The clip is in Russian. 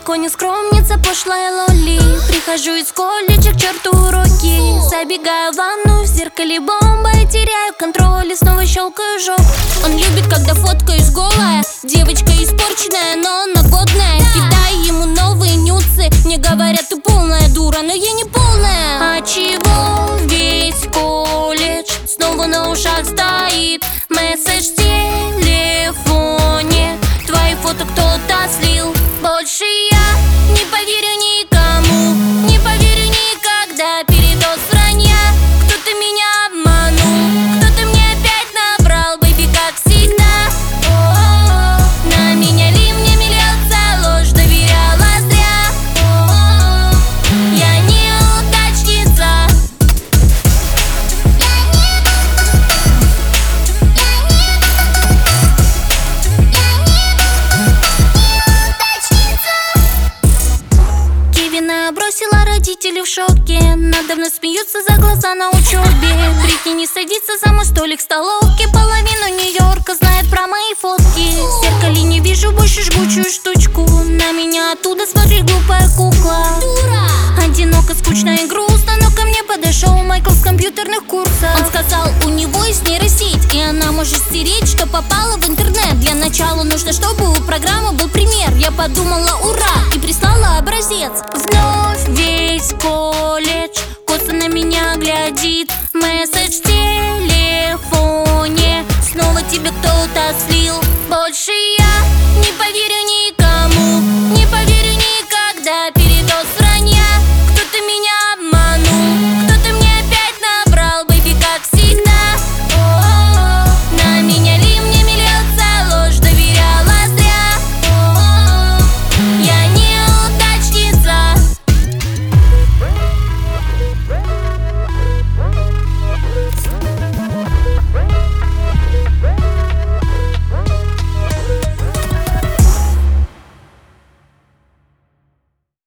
далеко не скромница, пошлая лоли. Прихожу из колледжа к черту уроки. Забегаю в ванну, в зеркале бомба. И теряю контроль и снова щелкаю жоп. Он любит, когда фоткаюсь голая. Девочка испорченная, но она годная. Кидаю ему новые нюцы. Мне говорят, ты полная дура, но я не полная. А чего весь колледж снова на ушах стоит? Месседж в телефоне. Твои фото кто-то слил. Больше я не поверю никому, не поверю никогда. Передоз вранья, кто-то меня обманул, кто-то мне опять набрал, бэйби, как всегда. О-о-о. На меня ливнями льется ложь, доверяла зря. О-о-о. Я неудачница. Кевина бросила, родители в шоке. Надо мной смеются за глаза на учебе. Прикинь, садится за мой столик в столовке. Половину Нью-Йорка знает про мои фотки. В зеркале не вижу больше жгучую штучку. На меня оттуда смотрит глупая кукла. Одиноко, скучно и грустно. Но ко мне подошел Майкл с компьютерных курсов. Он сказал, у него есть нейросеть, и она может стереть, что попало в интернет. Для начала нужно, чтобы у программы был пример. Я подумала, ура, и прислала образец. Вновь весь колледж косо на меня глядит. Месседж в телефоне. Снова тебе кто-то слил.